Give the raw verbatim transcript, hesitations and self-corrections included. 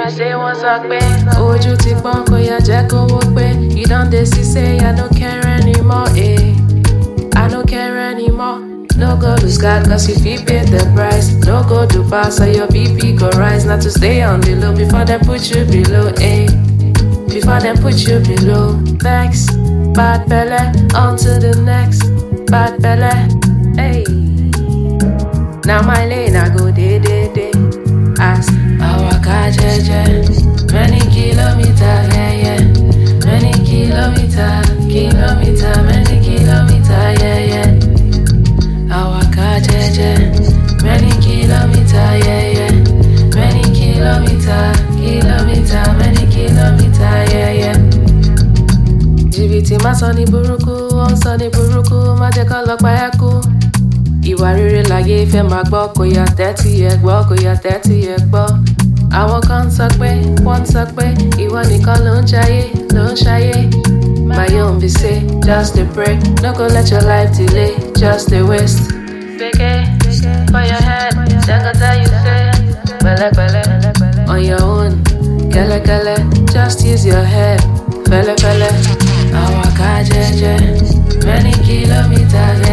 you say what's up, babe? Ojú ti pọ́n kò yá jẹ́ kówó pé. You don dey see say I no care anymore, eh? I no care anymore. No go lose God cause you fit pay the price. No go do pass or your B P go rise. Not to stay on the low before they put you below, eh? Before they put you below. Next, bad belly, on to the next. Bad belly, hey. Now my lane I go day day day. Ask Awaka jeje. Many kilometers, yeah yeah. Many kilometers, kilometer, many kilometers, yeah yeah. Awaka jeje. Many kilometers, yeah yeah. Many kilometers, kilometer, many kilometers, yeah yeah. Jìbìtì má sọ ní burúkú, ó ń sọ ní burúkú, má jẹ́ kó lọ pa ẹ́ kú. Ìwà rere láyé fẹ́ máa gbọ́, kò yá tẹ́tí ẹ gbọ́, kò yá tẹ́tí ẹ gbọ́. Àwọn kan ń sọ pé, wọ́n ń sọ pé, ìwọ nìkan ló ń jayé, ló ń ṣayé. My own be say, just dey pray, no go let your life delay, just dey waste. Gbege, for your head, dem go tell you say, pẹ̀lẹ́pẹ̀lẹ́. On your own, kẹ́lẹ́kẹ́lẹ́, just use your head, fẹ́lẹ́fẹ́lẹ́. Awaka jeje, many kilometers.